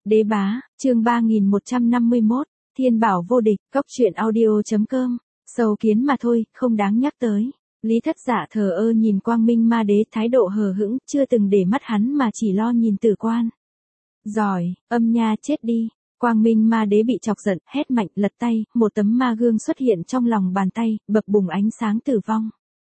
Đế bá, chương 3151, Thiên bảo vô địch, góc truyện audio.com, sầu kiến mà thôi, không đáng nhắc tới. Lý Thất Dạ thờ ơ nhìn Quang Minh Ma Đế, thái độ hờ hững, chưa từng để mắt hắn mà chỉ lo nhìn Tử Quan. Giỏi, âm nha chết đi. Quang Minh Ma Đế bị chọc giận, hét mạnh, lật tay, một tấm ma gương xuất hiện trong lòng bàn tay, bập bùng ánh sáng tử vong.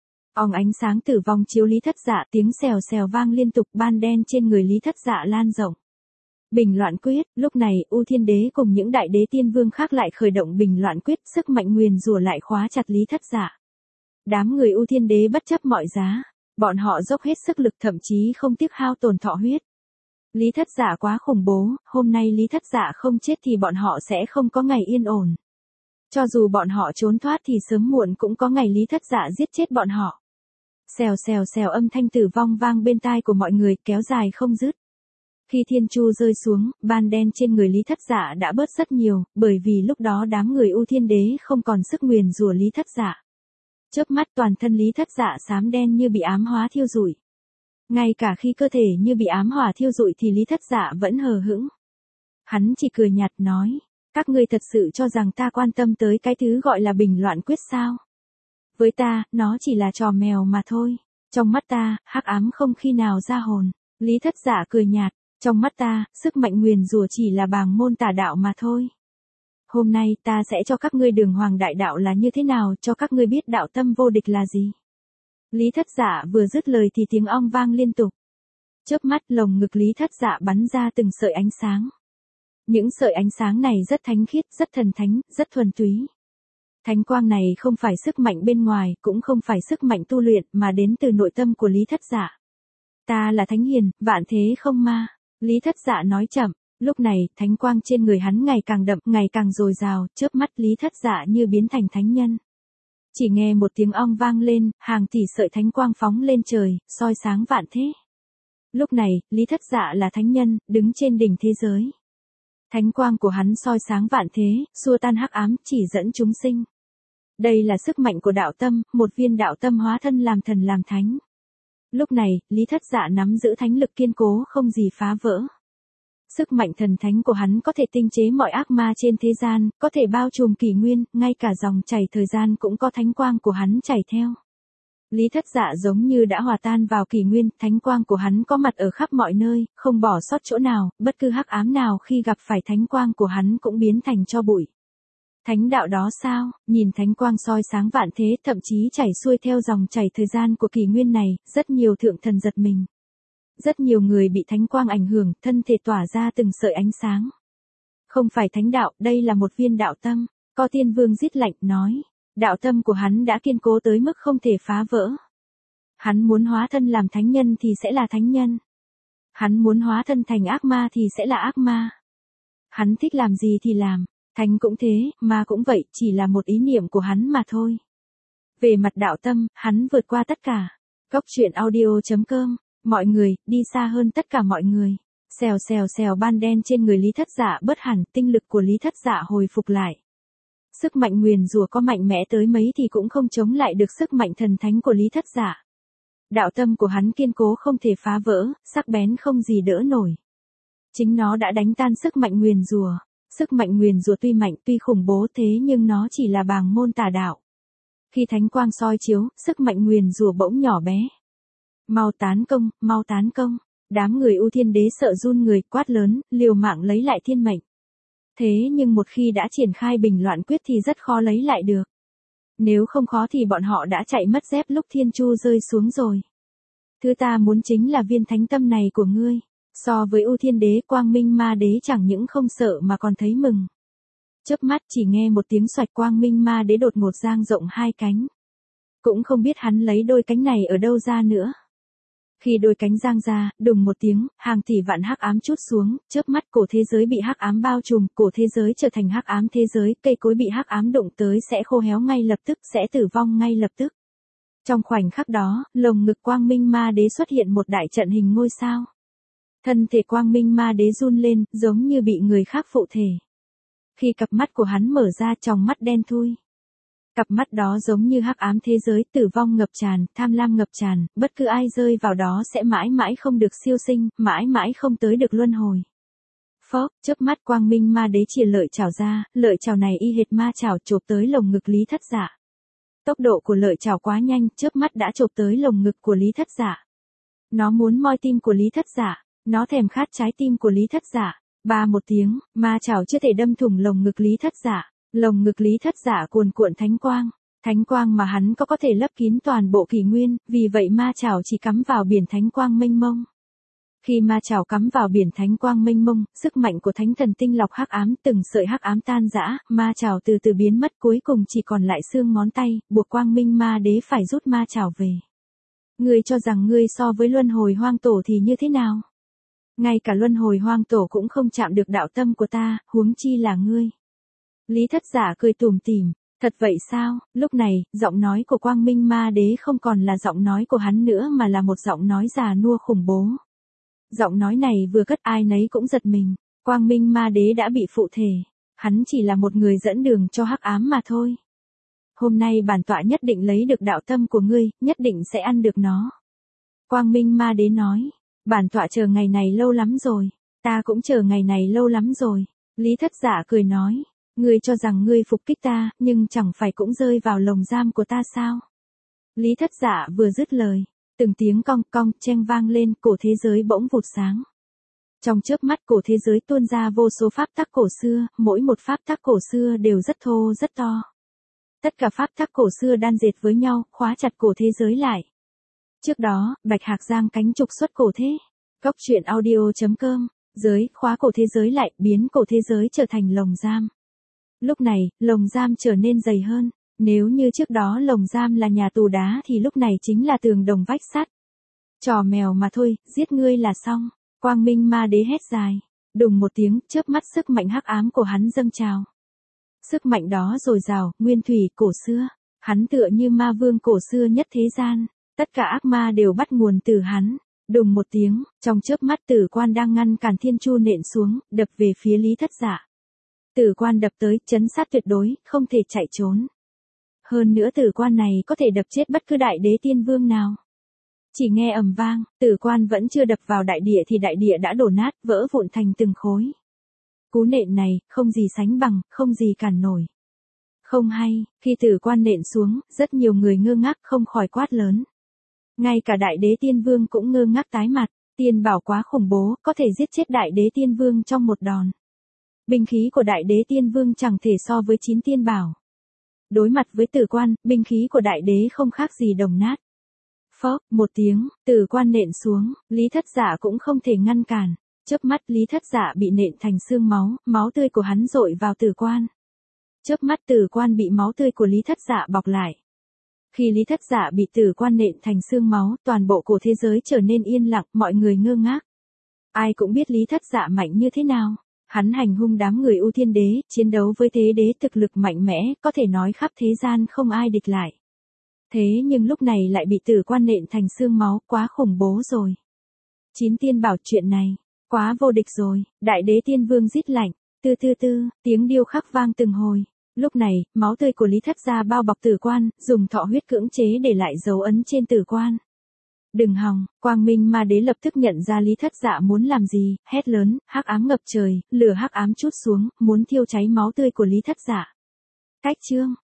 Ánh sáng tử vong chiếu Lý Thất Dạ, tiếng xèo xèo vang liên tục, ban đen trên người Lý Thất Dạ lan rộng. Bình loạn quyết, lúc này U Thiên Đế cùng những đại đế tiên vương khác lại khởi động bình loạn quyết, sức mạnh nguyền rủa lại khóa chặt Lý Thất Dạ. Đám người U Thiên Đế bất chấp mọi giá, bọn họ dốc hết sức lực, thậm chí không tiếc hao tổn thọ huyết. Lý Thất Dạ quá khủng bố, hôm nay Lý Thất Dạ không chết thì bọn họ sẽ không có ngày yên ổn. Cho dù bọn họ trốn thoát thì sớm muộn cũng có ngày Lý Thất Dạ giết chết bọn họ. Xèo xèo xèo, âm thanh tử vong vang bên tai của mọi người, kéo dài không dứt. Khi thiên chu rơi xuống, ban đen trên người Lý Thất Dạ đã bớt rất nhiều, bởi vì lúc đó đám người U Thiên Đế không còn sức nguyền rủa Lý Thất Dạ. Chớp mắt toàn thân Lý Thất Dạ xám đen như bị ám hóa thiêu rụi. Ngay cả khi cơ thể như bị ám hỏa thiêu rụi thì Lý Thất Dạ vẫn hờ hững. Hắn chỉ cười nhạt nói, các ngươi thật sự cho rằng ta quan tâm tới cái thứ gọi là bình loạn quyết sao? Với ta, nó chỉ là trò mèo mà thôi. Trong mắt ta, hắc ám không khi nào ra hồn. Lý Thất Dạ cười nhạt, trong mắt ta, sức mạnh nguyền rủa chỉ là bàng môn tà đạo mà thôi. Hôm nay ta sẽ cho các ngươi đường hoàng đại đạo là như thế nào, cho các ngươi biết đạo tâm vô địch là gì. Lý Thất Dạ vừa dứt lời thì tiếng ong vang liên tục. Chớp mắt lồng ngực Lý Thất Dạ bắn ra từng sợi ánh sáng. Những sợi ánh sáng này rất thánh khiết, rất thần thánh, rất thuần túy. Thánh quang này không phải sức mạnh bên ngoài, cũng không phải sức mạnh tu luyện, mà đến từ nội tâm của Lý Thất Dạ. Ta là thánh hiền, vạn thế không ma. Lý Thất Dạ nói chậm, lúc này, thánh quang trên người hắn ngày càng đậm, ngày càng dồi dào, chớp mắt Lý Thất Dạ như biến thành thánh nhân. Chỉ nghe một tiếng ong vang lên, hàng tỷ sợi thánh quang phóng lên trời, soi sáng vạn thế. Lúc này, Lý Thất Dạ là thánh nhân, đứng trên đỉnh thế giới. Thánh quang của hắn soi sáng vạn thế, xua tan hắc ám, chỉ dẫn chúng sinh. Đây là sức mạnh của đạo tâm, một viên đạo tâm hóa thân làm thần làm thánh. Lúc này, Lý Thất Dạ nắm giữ thánh lực kiên cố không gì phá vỡ. Sức mạnh thần thánh của hắn có thể tinh chế mọi ác ma trên thế gian, có thể bao trùm kỷ nguyên, ngay cả dòng chảy thời gian cũng có thánh quang của hắn chảy theo. Lý Thất Dạ giống như đã hòa tan vào kỷ nguyên, thánh quang của hắn có mặt ở khắp mọi nơi, không bỏ sót chỗ nào, bất cứ hắc ám nào khi gặp phải thánh quang của hắn cũng biến thành tro bụi. Thánh đạo đó sao, nhìn thánh quang soi sáng vạn thế, thậm chí chảy xuôi theo dòng chảy thời gian của kỷ nguyên này, rất nhiều thượng thần giật mình. Rất nhiều người bị thánh quang ảnh hưởng, thân thể tỏa ra từng sợi ánh sáng. Không phải thánh đạo, đây là một viên đạo tâm. Có tiên vương rít lạnh, nói, đạo tâm của hắn đã kiên cố tới mức không thể phá vỡ. Hắn muốn hóa thân làm thánh nhân thì sẽ là thánh nhân. Hắn muốn hóa thân thành ác ma thì sẽ là ác ma. Hắn thích làm gì thì làm. Thánh cũng thế, ma cũng vậy, chỉ là một ý niệm của hắn mà thôi. Về mặt đạo tâm, hắn vượt qua tất cả. Góc truyện audio.com, mọi người, đi xa hơn tất cả mọi người. Xèo xèo xèo, ban đen trên người Lý Thất Dạ bớt hẳn, tinh lực của Lý Thất Dạ hồi phục lại. Sức mạnh nguyền rủa có mạnh mẽ tới mấy thì cũng không chống lại được sức mạnh thần thánh của Lý Thất Dạ. Đạo tâm của hắn kiên cố không thể phá vỡ, sắc bén không gì đỡ nổi. Chính nó đã đánh tan sức mạnh nguyền rủa. Sức mạnh nguyền rủa tuy mạnh, tuy khủng bố thế nhưng nó chỉ là bàng môn tà đạo. Khi thánh quang soi chiếu, sức mạnh nguyền rủa bỗng nhỏ bé. Mau tán công, mau tán công. Đám người U Thiên Đế sợ run người, quát lớn, liều mạng lấy lại thiên mệnh. Thế nhưng một khi đã triển khai bình loạn quyết thì rất khó lấy lại được. Nếu không khó thì bọn họ đã chạy mất dép lúc thiên chu rơi xuống rồi. Thứ ta muốn chính là viên thánh tâm này của ngươi. So với U Thiên Đế, Quang Minh Ma Đế chẳng những không sợ mà còn thấy mừng. Chớp mắt chỉ nghe một tiếng xoạch, Quang Minh Ma Đế đột ngột dang rộng hai cánh. Cũng không biết hắn lấy đôi cánh này ở đâu ra nữa. Khi đôi cánh giang ra, đùng một tiếng, hàng tỷ vạn hắc ám trút xuống, chớp mắt cổ thế giới bị hắc ám bao trùm, cổ thế giới trở thành hắc ám thế giới, cây cối bị hắc ám đụng tới sẽ khô héo ngay lập tức, sẽ tử vong ngay lập tức. Trong khoảnh khắc đó, lồng ngực Quang Minh Ma Đế xuất hiện một đại trận hình ngôi sao. Thân thể Quang Minh Ma Đế run lên, giống như bị người khác phụ thể. Khi cặp mắt của hắn mở ra, tròng mắt đen thui. Cặp mắt đó giống như hắc ám thế giới, tử vong ngập tràn, tham lam ngập tràn, bất cứ ai rơi vào đó sẽ mãi mãi không được siêu sinh, mãi mãi không tới được luân hồi. Phốc, chớp mắt quang minh ma đế chìa lợi chảo ra, lợi chảo này y hệt ma chảo chộp tới lồng ngực Lý Thất Dạ. Tốc độ của lợi chảo quá nhanh, chớp mắt đã chộp tới lồng ngực của Lý Thất Dạ. Nó muốn moi tim của Lý Thất Dạ, nó thèm khát trái tim của Lý Thất Dạ. Ba một tiếng, ma chảo chưa thể đâm thủng lồng ngực Lý Thất Dạ, lồng ngực Lý Thất Dạ cuồn cuộn thánh quang mà hắn có thể lấp kín toàn bộ kỷ nguyên, vì vậy ma chảo chỉ cắm vào biển thánh quang mênh mông. Khi ma chảo cắm vào biển thánh quang mênh mông, sức mạnh của thánh thần tinh lọc hắc ám từng sợi hắc ám tan rã, ma chảo từ từ biến mất cuối cùng chỉ còn lại xương ngón tay, buộc quang minh ma đế phải rút ma chảo về. Ngươi cho rằng ngươi so với luân hồi hoang tổ thì như thế nào? Ngay cả luân hồi hoang tổ cũng không chạm được đạo tâm của ta, huống chi là ngươi. Lý Thất Dạ cười tủm tỉm, thật vậy sao? Lúc này, giọng nói của quang minh ma đế không còn là giọng nói của hắn nữa mà là một giọng nói già nua khủng bố. Giọng nói này vừa cất ai nấy cũng giật mình, quang minh ma đế đã bị phụ thể, hắn chỉ là một người dẫn đường cho hắc ám mà thôi. Hôm nay bản tọa nhất định lấy được đạo tâm của ngươi, nhất định sẽ ăn được nó. Quang minh ma đế nói, bản tọa chờ ngày này lâu lắm rồi, ta cũng chờ ngày này lâu lắm rồi. Lý Thất Dạ cười nói, ngươi cho rằng ngươi phục kích ta, nhưng chẳng phải cũng rơi vào lồng giam của ta sao? Lý Thất Dạ vừa dứt lời, từng tiếng cong cong cheng vang lên, cổ thế giới bỗng vụt sáng. Trong chớp mắt cổ thế giới tuôn ra vô số pháp tắc cổ xưa, mỗi một pháp tắc cổ xưa đều rất thô rất to. Tất cả pháp tắc cổ xưa đan dệt với nhau, khóa chặt cổ thế giới lại. Trước đó, Bạch Hạc giang cánh trục xuất cổ thế. Cốc truyện audio.com, giới, khóa cổ thế giới lại, biến cổ thế giới trở thành lồng giam. Lúc này, lồng giam trở nên dày hơn. Nếu như trước đó lồng giam là nhà tù đá thì lúc này chính là tường đồng vách sắt. Trò mèo mà thôi, giết ngươi là xong. Quang minh ma đế hét dài. Đùng một tiếng, chớp mắt sức mạnh hắc ám của hắn dâng trào. Sức mạnh đó dồi dào, nguyên thủy, cổ xưa. Hắn tựa như ma vương cổ xưa nhất thế gian. Tất cả ác ma đều bắt nguồn từ hắn. Đùng một tiếng, trong chớp mắt tử quan đang ngăn cản thiên chu nện xuống, đập về phía Lý Thất Dạ. Tử quan đập tới, trấn sát tuyệt đối, không thể chạy trốn. Hơn nữa tử quan này có thể đập chết bất cứ đại đế tiên vương nào. Chỉ nghe ầm vang, tử quan vẫn chưa đập vào đại địa thì đại địa đã đổ nát, vỡ vụn thành từng khối. Cú nện này, không gì sánh bằng, không gì cản nổi. Không hay, khi tử quan nện xuống, rất nhiều người ngơ ngác không khỏi quát lớn. Ngay cả đại đế tiên vương cũng ngơ ngác tái mặt, tiên bảo quá khủng bố, có thể giết chết đại đế tiên vương trong một đòn. Binh khí của đại đế tiên vương chẳng thể so với 9 tiên bảo. Đối mặt với tử quan, binh khí của đại đế không khác gì đồng nát. Phốc, một tiếng, tử quan nện xuống, Lý Thất Dạ cũng không thể ngăn cản. Chớp mắt Lý Thất Dạ bị nện thành xương máu, máu tươi của hắn dội vào tử quan. Chớp mắt tử quan bị máu tươi của Lý Thất Dạ bọc lại. Khi Lý Thất Dạ bị tử quan nện thành xương máu, toàn bộ cổ thế giới trở nên yên lặng, mọi người ngơ ngác. Ai cũng biết Lý Thất Dạ mạnh như thế nào. Hắn hành hung đám người ưu thiên đế, chiến đấu với thế đế thực lực mạnh mẽ, có thể nói khắp thế gian không ai địch lại. Thế nhưng lúc này lại bị tử quan nện thành xương máu, quá khủng bố rồi. 9 tiên bảo chuyện này, quá vô địch rồi, đại đế tiên vương rít lạnh, tiếng điêu khắc vang từng hồi. Lúc này, máu tươi của Lý Thất Gia bao bọc tử quan, dùng thọ huyết cưỡng chế để lại dấu ấn trên tử quan. Đừng hòng, quang minh ma đế lập tức nhận ra Lý Thất Dạ muốn làm gì, hét lớn, hắc ám ngập trời, lửa hắc ám trút xuống, muốn thiêu cháy máu tươi của Lý Thất Dạ. Cách chương